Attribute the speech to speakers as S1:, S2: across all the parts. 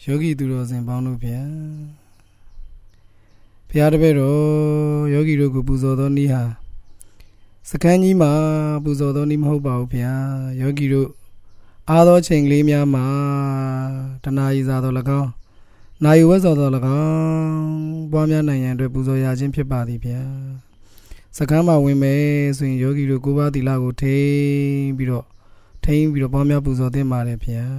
S1: ယောဂီသူတော်စင်ပေါင်းတို့ဗျာဖျားတပည့်တော်ယောဂီတို့ကိုပူဇော်သောနည်းဟာစခန်းကြီးမှာပူဇော်သောနည်းမဟုတ်ပါဘူးဗျာယောဂီတို့အားသောချိန်ကလေးများမှာတဏှာရည်စားတော်၎င်းနာယီဝတ်စော်တော်၎င်းပွားများနိုင်ရန်အတွက်ပူဇော်ရခြင်းဖြစ်ပါသည်ဗျာစခန်းမှာဝင်မယ်ဆိုရင်ယောဂီတို့ကိုးပါးသီလကိုထိန်းပြီးတော့ပွားများပူဇော်သင့်ပါတယ်ဗျာ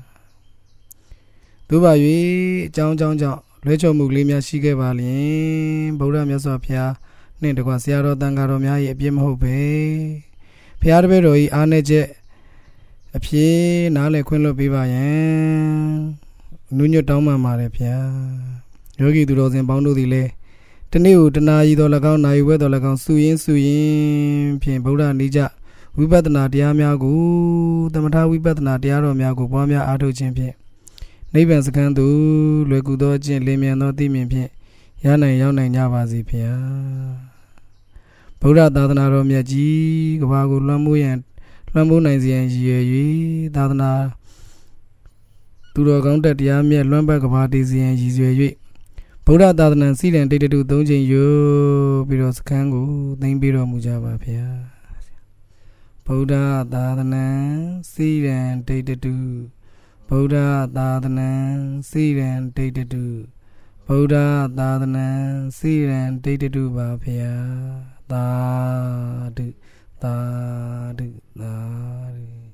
S1: သို့ပါ၍အကြောင်းကြောင့်လွဲချော်မှုလေးများရှိခဲ့ပါလျင်ဗုဒ္ဓမြတ်စွာဘုရားနှင့်တကွဆရာတော်တန်ဃာတော်များ၏အပြစ်မဟုတ်ပဲဘုရားတပည့်တော်၏အားနည်းချက်အဖြစ်နားလည်ခွင့်လွှတ်ပေးပါရန်နုညွတ်တောင်းပန်ပါတယ်ဗျာယောဂီသူတော်စင်ပေါင်းတို့သည်လည်းတနေ့ကိုတနာရီတော်၎င်းနာရီဝဲတော်၎င်းစုရင်းဖြင့်ဗုဒ္ဓနိကြဝိပဿနာတရားများကိုသမထဝိပဿနာတရားတော်များကိုပွားများအားထုတ်ခြင်းဖြင့်နိဗ္ဗာန်စခန်းသို့လွယ်ကူသောအကျင့်လင်းမြန်သောသိမြင်ဖြင့်ရောက်နိုင်ကြပါစေဗျာဗုဒ္ဓသာသနာတော်မြတ်ကြီးကဘာကိုလွှမ်းမိုးနိုင်စေရန်ရည်ရွယ်၍သာသနာသူတော်ကောင်းတဲ့တရားမြတ်လွှမ်းပတ်ကဘာတည်စေရန်ရည်ရွယ်၍ဗုဒ္ဓသာသနာစီရန်တိတ်တု၃ချိန်ယူပြီးတော့စခန်းကိုသိမ်းပြီးတော်မူကြပါဗျာဗုဒ္ဓသာသနာစီရန်တိတ်တုဗုဒ္ဓသာသနာစီရန်တိတ်တုဗုဒ္ဓသာသနာစီရန်တိတ်တုပါဗျာသာဓုသာဓု